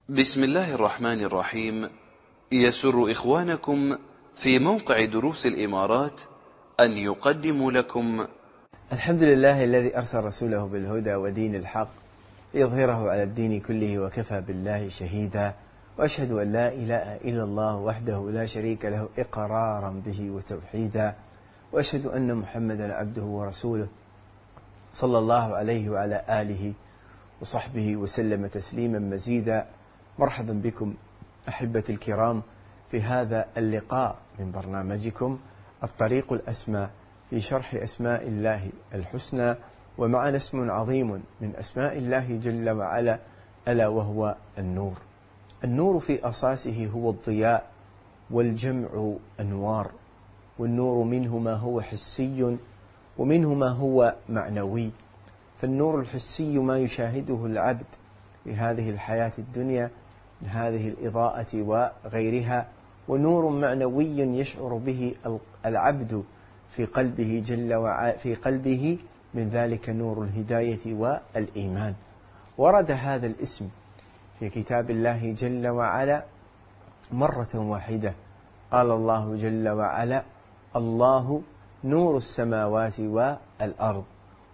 بسم الله الرحمن الرحيم. يسر إخوانكم في موقع دروس الإمارات أن يقدموا لكم الحمد لله الذي أرسل رسوله بالهدى ودين الحق ليظهره على الدين كله وكفى بالله شهيدا، وأشهد أن لا إله إلا الله وحده لا شريك له إقرارا به وتوحيدا، وأشهد أن محمدا عبده ورسوله صلى الله عليه وعلى آله وصحبه وسلم تسليما مزيدا. مرحبا بكم أحبتي الكرام في هذا اللقاء من برنامجكم الطريق الأسمى في شرح أسماء الله الحسنى، ومعنا اسم عظيم من أسماء الله جل وعلا ألا وهو النور. النور في أساسه هو الضياء، والجمع أنوار، والنور منه ما هو حسي ومنه ما هو معنوي. فالنور الحسي ما يشاهده العبد في هذه الحياة الدنيا من هذه الإضاءة وغيرها، ونور معنوي يشعر به العبد في قلبه جل وعلا، في قلبه من ذلك نور الهداية والإيمان. ورد هذا الاسم في كتاب الله جل وعلا مرة واحدة، قال الله جل وعلا: الله نور السماوات والأرض.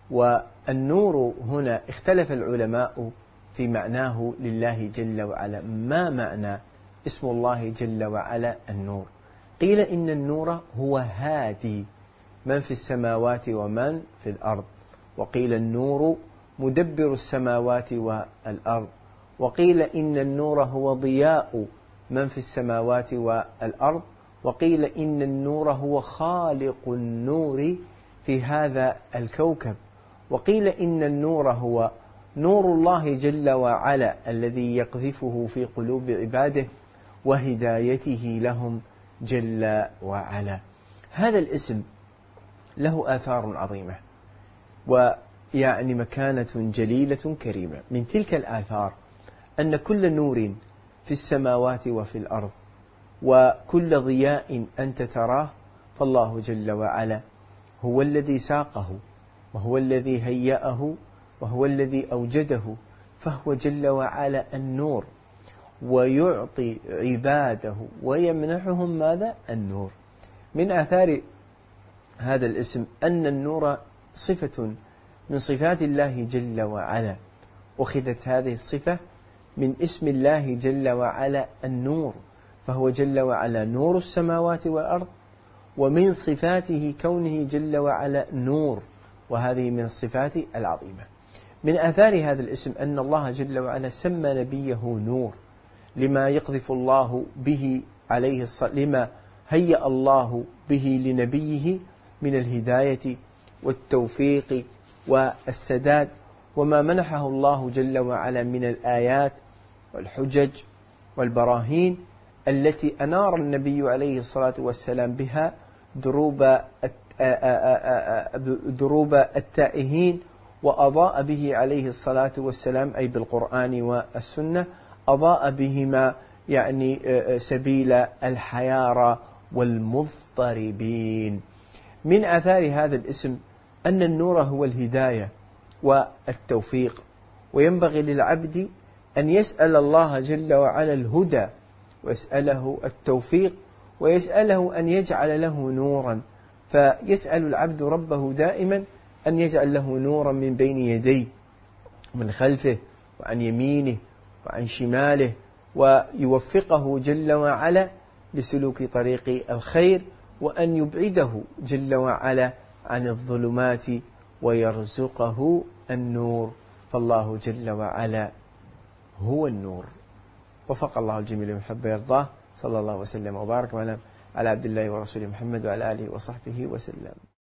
والنور هنا اختلف العلماء في معناه لله جل وعلا. ما معنى اسم الله جل وعلا النور؟ قيل إن النور هو هادي من في السماوات ومن في الأرض، وقيل النور مدبر السماوات والأرض، وقيل إن النور هو ضياء من في السماوات والأرض، وقيل إن النور هو خالق النور في هذا الكوكب، وقيل إن النور هو نور الله جل وعلا الذي يقذفه في قلوب عباده وهدايته لهم جل وعلا. هذا الاسم له آثار عظيمة ويعني مكانة جليلة كريمة. من تلك الآثار أن كل نور في السماوات وفي الأرض وكل ضياء أنت تراه فالله جل وعلا هو الذي ساقه، وهو الذي هيأه، وهو الذي أوجده، فهو جل وعلا النور، ويعطي عباده ويمنحهم ماذا؟ النور. من آثار هذا الاسم أن النور صفة من صفات الله جل وعلا، أخذت هذه الصفة من اسم الله جل وعلا النور، فهو جل وعلا نور السماوات والأرض، ومن صفاته كونه جل وعلا نور، وهذه من الصفات العظيمة. من آثار هذا الاسم أن الله جل وعلا سمى نبيه نور لما يقذف الله به عليه لما هيأ الله به لنبيه من الهداية والتوفيق والسداد، وما منحه الله جل وعلا من الآيات والحجج والبراهين التي أنار النبي عليه الصلاة والسلام بها دروب التائهين، وأضاء به عليه الصلاة والسلام أي بالقرآن والسنة، أضاء بهما يعني سبيل الحيارى والمضطربين. من آثار هذا الاسم أن النور هو الهداية والتوفيق، وينبغي للعبد أن يسأل الله جل وعلا الهدى، ويسأله التوفيق، ويسأله أن يجعل له نورا. فيسأل العبد ربه دائما أن يجعل له نورا من بين يديه ومن خلفه وعن يمينه وعن شماله، ويوفقه جل وعلا لسلوك طريق الخير، وأن يبعده جل وعلا عن الظلمات ويرزقه النور. فالله جل وعلا هو النور. وفق الله الجميع لمحب يرضاه. صلى الله وسلم وبارك على عبد الله ورسوله محمد وعلى آله وصحبه وسلم.